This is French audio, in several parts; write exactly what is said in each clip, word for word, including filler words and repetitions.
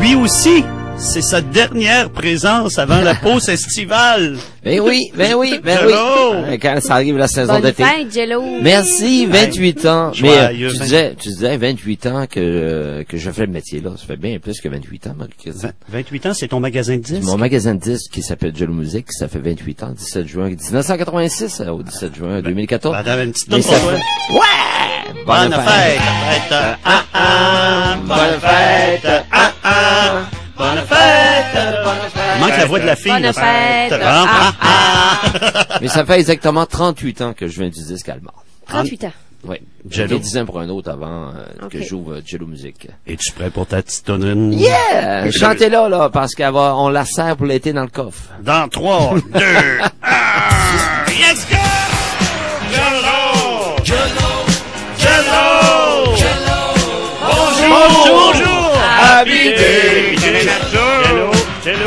lui aussi, c'est sa dernière présence avant la pause estivale. Ben oui, ben oui, ben oui. Quand ça arrive la saison Bonne d'été. fête, Jello. Merci, vingt-huit ans. Mais euh, Joyeux tu vingt- disais, tu disais vingt-huit ans que euh, que je fais le métier là. Ça fait bien plus que vingt-huit ans, Marie-Christine. vingt-huit ans, c'est ton magasin de disques? Mon magasin de disques qui s'appelle Jello Music, ça fait vingt-huit ans, dix-sept juin dix-neuf cent quatre-vingt-six euh, au dix-sept juin deux mille quatorze. Ben, t'avais une petite Mais note pour ça toi. fait- Ouais! Bonne fête, fête, ah ah, bonne fête, ah ah, bonne fête, bonne fête. Il manque la voix de la fille. Bonne là. fête, Ah, ah, ah. Mais ça fait exactement trente-huit ans que je viens du disque allemand. trente-huit ans. Oui. Jello. J'ai dix ans pour un autre avant euh, que Ok. j'ouvre Jello Music. Es-tu prêt pour ta petite tonne? Yeah! Chantez-la, là, parce qu'elle va, on la sert pour l'été dans le coffre. Dans trois, deux, un, let's go! Jello! Jello! Jello! Bonjour! Bonjour! Habité! Jello! Jello!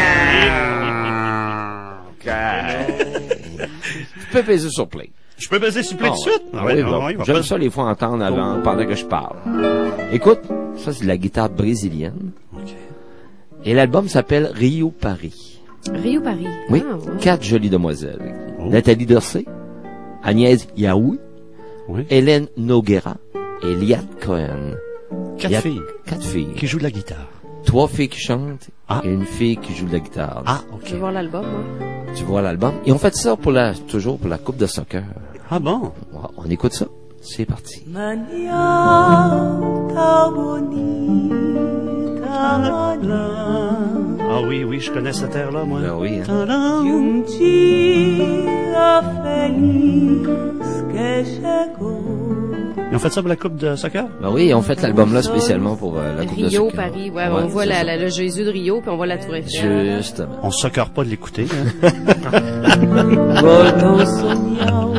Tu peux peser sur play. Je peux baiser sur play Ah tout de ouais. suite? Ah oui, ah bon. ouais, il va J'aime pas- ça les fois entendre avant, pendant que je parle. Écoute, ça c'est de la guitare brésilienne. Et l'album s'appelle Rio Paris. Rio Paris. Oui, Ah, ouais. quatre jolies demoiselles. Oh. Nathalie Dorsey, Agnès Yaoui, Oui. Hélène Noguera et Liat Cohen. Quatre Liat- filles Quatre filles. qui jouent de la guitare. Trois filles qui chantent Ah. et une fille qui joue de la guitare. Ah, Je ok. vais voir l'album, moi. Tu vois l'album? Et on fait ça pour la, toujours pour la coupe de soccer. Ah bon? On écoute ça. C'est parti. Manhã tão bonita, Ah oui, oui, je connais cette air-là, moi. Ben oui, hein. Tadam. de um dia feliz que chegou. Ils ont fait ça pour la coupe de soccer? Ben oui, on fait l'album là spécialement pour euh, la coupe de Rio, soccer. Paris. Ouais, Ouais, on voit c'est la, ça. la- le Jésus de Rio, puis on voit la Tour Eiffel. Justement. On se soccer pas de l'écouter. Hein? Voltou sonhar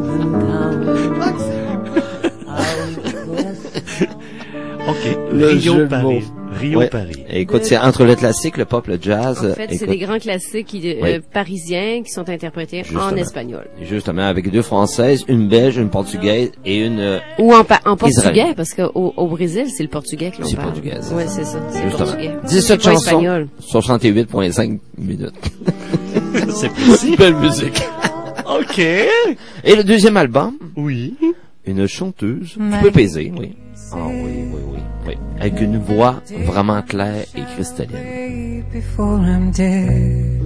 OK. Le Rio, jeu de Paris. mots. Rio, Ouais. Paris. Et écoute, c'est entre le classique, le pop, le jazz. En fait, c'est écoute, des grands classiques qui, euh, Oui. parisiens qui sont interprétés Justement. en espagnol. Justement, avec deux françaises, une belge, une portugaise et une... euh, Ou en, pa- en portugais, Israël. parce qu'au au Brésil, c'est le portugais que l'on C'est parle. portugais. Ouais, c'est ça. C'est Justement. portugais. dix-sept C'est pas chansons, espagnol. soixante-huit virgule cinq minutes. C'est précis. Belle musique. OK. Et le deuxième album, Oui. une chanteuse, tu peux peser, oui. Ah oui, oui, oui, oui. Avec une voix vraiment claire et cristalline. before I'm dead.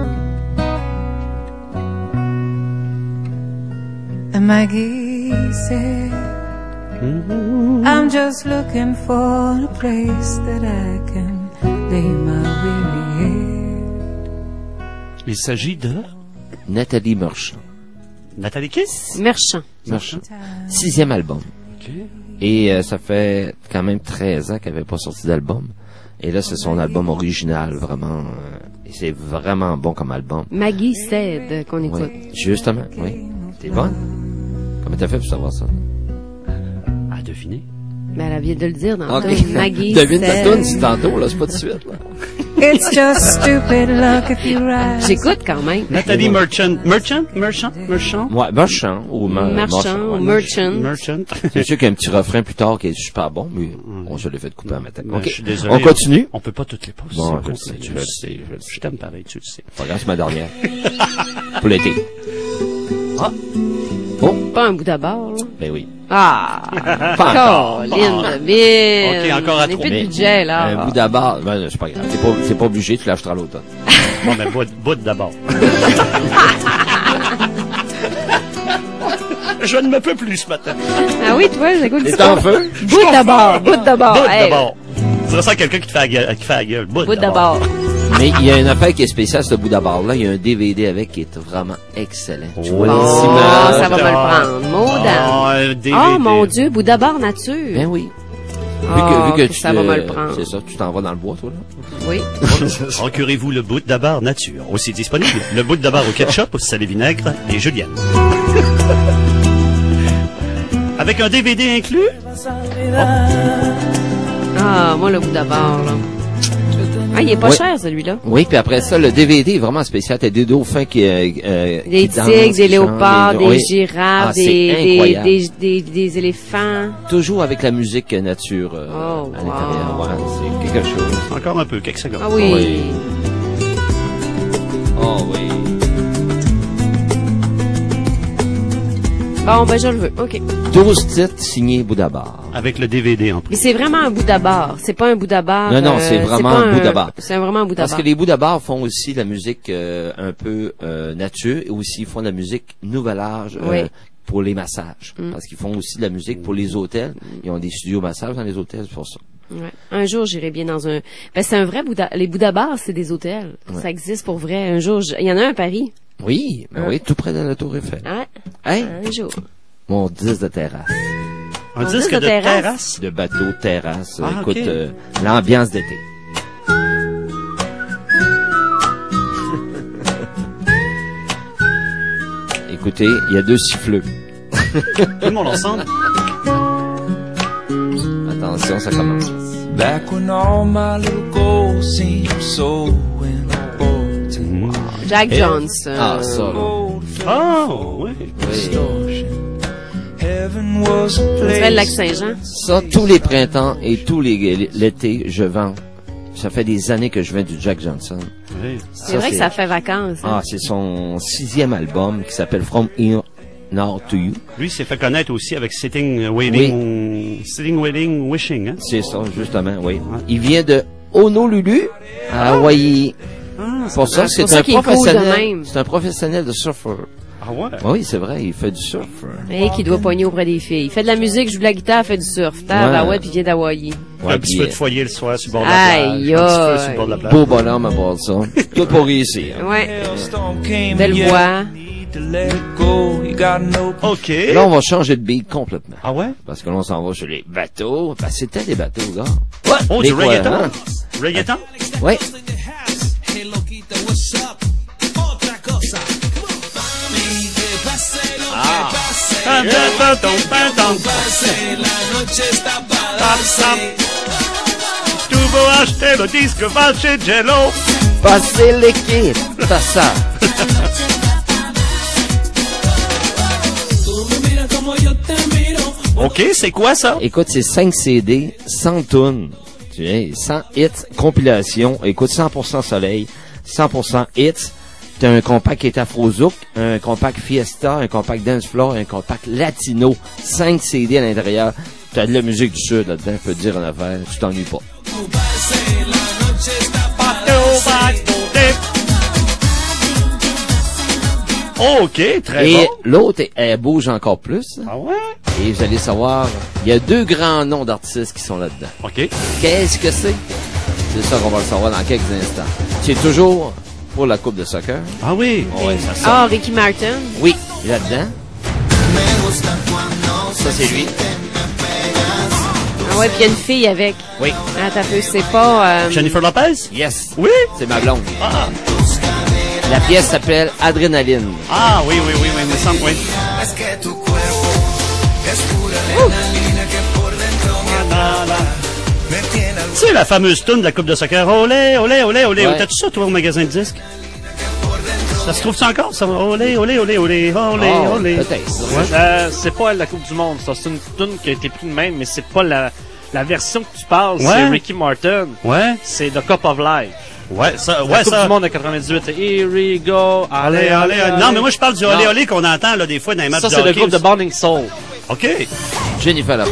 And Maggie said, I'm just looking for a place that I can lay my weary head. Il s'agit de Nathalie Marchand. Nathalie Kiss. Merchant. Marchand. Sixième album. OK. Et euh, ça fait quand même treize ans qu'elle n'avait pas sorti d'album. Et là, c'est son album original, vraiment. euh, et c'est vraiment bon comme album. Maggie Cède qu'on écoute. Oui, justement, oui. T'es bonne? Comment t'as fait pour savoir ça? À deviner. Mais elle vient de le dire dans Ok. le tune. Maggie Devine ta Cède. toune, c'est tantôt, là, c'est pas tout de suite, là. It's just stupid luck if you rise. J'écoute quand même. Nathalie Merchant. Merchant? Merchant? Merchant? Ouais, Marchand, ou ma- Marchand, ou ouais. Merchant. Merchant. C'est sûr qu'il y a un petit refrain plus tard qui est super bon, mais on se l'est fait couper à matin. Ben, OK. je suis désolé. On continue? On peut pas toutes les passer. Bon, On je le continue, sais, tu je le le sais. sais, je le sais. Je t'aime pareil, tu le sais. Regarde, c'est ma dernière. Pour l'été. Ah. Oh, Pas un bout d'abord, là. ben oui. Ah! Pas encore. Colline de bine. Ok, encore à On est trois. plus de Mais budget, là. Un bout d'abord, ben, c'est pas grave. C'est pas, c'est pas obligé, tu l'achèteras à l'automne. Bon, mais bout, bout d'abord. Je ne me peux plus ce matin. Ah oui, toi, j'écoute C'est ça. en feu? Bout d'abord, bout d'abord. Bout Hey, d'abord. Tu ressembles à quelqu'un qui te fait la gueule. Qui fait la gueule. Bout, Bout d'abord. Mais il y a une affaire qui est spéciale, ce bout d'abord-là. Il y a un D V D avec qui est vraiment excellent. Tu vois Bon, les images. ça va me le prendre. Maudant. Oh, un D V D. Oh, mon Dieu, bout d'abord nature. Ben oui. Vu Ah, que, vu que que tu ça va te- me le prendre. C'est ça, tu t'en vas dans le bois, toi, là? Oui. Procurez-vous le bout d'abord nature. Aussi disponible, le bout d'abord au ketchup, au sel et vinaigre et julienne. Avec un D V D inclus? Ah, moi, le bout d'abord, là. Ah, il est pas Oui. cher, celui-là. Oui, puis après ça, le D V D est vraiment spécial. T'as des dauphins qui, euh, euh, Des qui dansent, tigres, qui des léopards, chantent, des oui. girafes, Ah, c'est des, des, incroyable. des, des, des éléphants. Toujours avec la musique nature euh, Oh, à l'intérieur. wow. Ouais, c'est quelque quelque chose. Encore un peu, quelques secondes. Ah oui. Oui. Oh oui. Bon, ben, je le veux. OK. douze titres signés Bouddha Bar. Avec le D V D en plus. Mais c'est vraiment un Bouddha bar. C'est pas un Bouddha bar. Non, non, c'est euh, vraiment pas un Bouddha bar. C'est vraiment un Bouddha Parce bar. que les Bouddha Bar font aussi la musique euh, un peu euh, nature et aussi ils font de la musique nouvel âge euh, Oui. pour les massages. Mm. Parce qu'ils font aussi de la musique pour les hôtels. Ils ont des studios massages dans les hôtels, c'est pour ça. Ouais. Un jour, j'irai bien dans un... Ben, c'est un vrai Bouddha... Les Bouddha bars, c'est des hôtels. Ouais. Ça existe pour vrai. Un jour, je- il y en a un à Paris. Oui, ben Hein? oui, tout près de la Tour Eiffel. Ah, Hein? un jour. Mon disque de terrasse. Un On disque dit de de terrasse. terrasse. De bateau, terrasse. Ah, Écoute, ok. euh, l'ambiance d'été. Écoutez, il y a deux siffleux. Tout le monde ensemble. Attention, ça commence. Back when all my little goals seemed so important. Jack Jones. euh, Ah, ça, là. Oh, oui. Oui. Heaven was a on dirait le place. lac Saint-Jean. Ça, tous les printemps et tous les l'été, je vends. Ça fait des années que je vends du Jack Johnson. Oui. C'est vrai que ça fait vacances. hein. Ah, c'est son sixième album qui s'appelle From Here Now to You. Lui, il s'est fait connaître aussi avec Sitting Waiting, Sitting Waiting Wishing, hein? C'est ça, justement, oui. Il vient de Honolulu, à Hawaï. Ah, Pour ça, c'est c'est pour ça un qu'il est cool de professionnel. même. C'est un professionnel de surfeur. ah ouais? Oui, c'est vrai, il fait du surf. Et qui doit pogner auprès des filles. Il fait de la musique, joue de la guitare, fait du surf. Ah, Ouais. ouais, puis il vient d'Hawaï. Ouais, un petit puis, peu de euh, foyer le soir sur le bord de la plage. Aïe, Un petit peu aïe. sur le bord de la plage. beau bonhomme à bord de ça. Tout pour réussir. Ouais. Hailstorm came Belle yet. voix. Need to let it go. You got no OK. Là, on va changer de beat complètement. Ah ouais? Parce que là, on s'en va sur les bateaux. Ben, c'était des bateaux, gars. Oh, Les du quoi, reggaeton. hein? Reggaeton? Oui. Ah. Tu veux acheter le disque, va chez Jello. Passez l'équipe. T'as ça. OK, c'est quoi ça? Écoute, c'est cinq C D, cent tunes, tu sais, cent hits, compilation. Écoute, cent pour cent soleil, cent pour cent hits. T'as un compact qui est Afrozouk, un compact Fiesta, un compact Dance Floor, un compact Latino. cinq C D à l'intérieur. T'as de la musique du Sud là-dedans, je peux te dire en affaire, tu t'ennuies pas. OK, très Et bon. l'autre, elle bouge encore plus. Ah ouais? Et vous allez savoir, il y a deux grands noms d'artistes qui sont là-dedans. OK. Qu'est-ce que c'est? C'est ça qu'on va le savoir dans quelques instants. C'est toujours pour la Coupe de soccer. Ah oui. Ouais, ça sort. Ah, Ricky Martin. Oui, là-dedans. Ça, c'est lui. Ah ouais, puis il y a une fille avec. Oui. Ah, t'as peu, c'est pas... euh, Jennifer Lopez? Yes. Oui. C'est ma blonde. Ah. La pièce s'appelle Adrénaline. Ah oui, oui, oui, oui, il me semble, oui. Tu sais, la fameuse toune de la Coupe de soccer. Olé, olé, olé, olé. Ouais. T'as-tu ça, toi, au magasin de disques? Ça se trouve-tu encore, ça? Olé, olé, olé, olé, olé, Oh, olé. peut-être. Euh, c'est pas la Coupe du Monde, ça. C'est une tune qui a été prise de même, mais c'est pas la, la version que tu parles. Ouais. C'est Ricky Martin. Ouais, C'est The Cup of Life. ouais, ça, La ouais, Coupe ça. du Monde de quatre-vingt-dix-huit. Here we go. Allez, allez, allez. Non, mais moi, je parle du olé, Non. olé qu'on entend, là, des fois, dans les matchs Ça, de c'est le hockey groupe de aussi. Burning Soul. OK. Jennifer Lopez.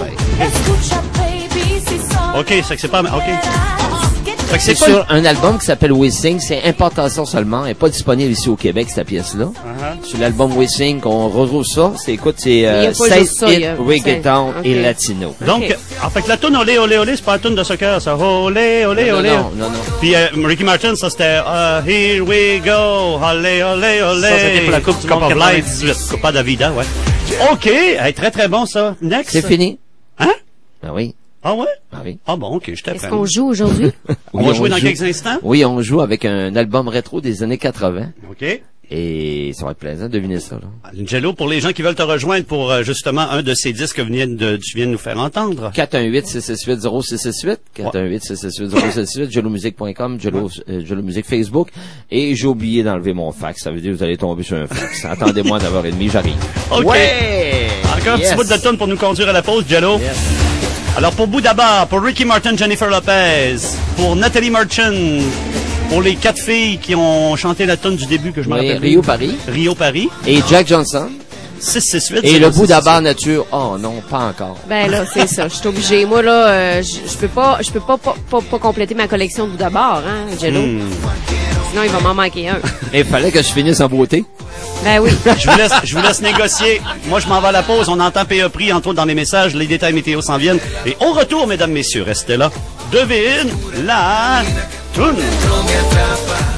OK, c'est que c'est pas... OK. Fait que C'est c'est pas... sur un album qui s'appelle Wissing. C'est importation seulement. Elle n'est pas disponible ici au Québec, cette pièce-là. Uh-huh. Sur l'album Wissing, on retrouve ça. C'est, écoute, c'est Il y a euh, pas seize juste ça, il y hits, a- reggaeton Ok. et latino. Donc, Ok. en fait, la toune olé, olé, olé, c'est pas la toune de soccer, ça. Olé, olé, non, olé. non, non, non. Puis euh, Ricky Martin, ça c'était uh, Here we go, olé, olé, olé. Ça, c'était pour la Coupe du Cup Monde of Life. quatre-vingt-dix-huit. Copa Davida, ouais. OK, hey, très très bon ça. Next. C'est fini. Hein? Ah oui. Ah ouais? Ah oui. Ah bon, OK, je t'apprends. Est-ce qu'on joue aujourd'hui? On Oui, va jouer dans joue. quelques instants? Oui, on joue avec un album rétro des années quatre-vingts. OK. Et ça va être plaisant de deviner ça, là. Jello, pour les gens qui veulent te rejoindre pour euh, justement un de ces disques que viens de, tu viens de nous faire entendre. quatre un huit, six six huit, zéro six six huit, quatre un huit, six six huit, zéro six six huit, jello musique point com, Jello, euh, Jello Musique Facebook. Et j'ai oublié d'enlever mon fax. Ça veut dire que vous allez tomber sur un fax. Attendez-moi à neuf heures trente, j'arrive. OK. Ouais! Encore un Yes. petit bout de tonne pour nous conduire à la pause, Jello. Yes. Alors pour Bouddha Bar, pour Ricky Martin, Jennifer Lopez, pour Nathalie Merchant, pour les quatre filles qui ont chanté la tune du début que je me Oui, rappelle. Rio Paris. Rio Paris. Et Jack Johnson. six six huit. Et le Bouddha Bar nature. Oh non, pas encore. Ben là, c'est ça. Je suis obligée. Moi là, euh, je je peux pas, je peux pas pas, pas pas compléter ma collection de Bouddha Bar, hein, Jello. Hmm. Sinon, il va m'en manquer un. Il fallait que je finisse en beauté. Ben oui. Je vous laisse, je vous laisse négocier. Moi, je m'en vais à la pause. On entend P A Prix, entre autres, dans les messages. Les détails météo s'en viennent. Et au retour, mesdames, messieurs, restez là. Devine la toune.